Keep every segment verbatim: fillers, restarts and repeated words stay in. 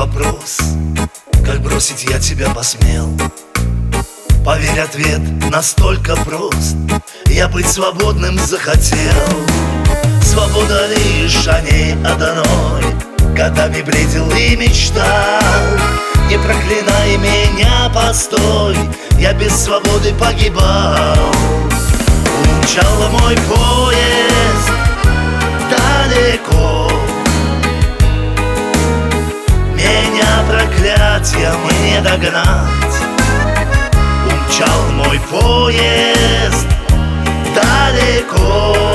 вопрос, как бросить я тебя посмел? Поверь, ответ настолько прост: я быть свободным захотел. Свобода лишь о ней одной годами бредил и мечтал. Не проклинай меня, постой, я без свободы погибал. Умчал мой поезд далеко, меня проклятием не догнать. Умчал мой поезд далеко,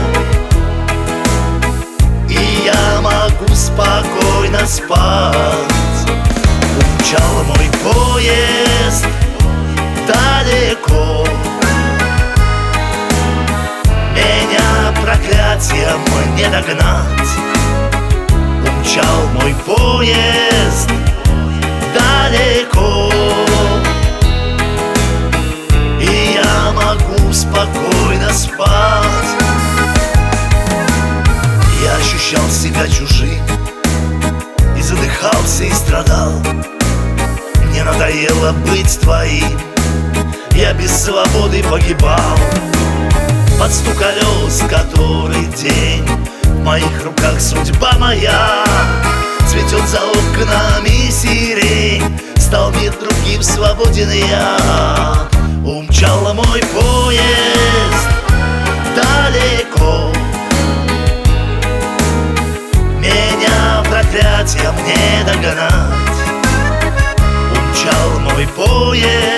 и я могу спокойно спать. Умчал мой поезд далеко, меня проклятием не догнать. Умчал мой поезд далеко, и я могу спокойно спать. Я ощущал себя чужим и задыхался, и страдал. Мне надоело быть твоим, я без свободы погибал. Под стук колес, который день, в моих руках судьба моя. Цветет за окнами сирень, стал мир другим, свободен я. Умчал мой поезд далеко, меня проклятием не догнать. Умчал мой поезд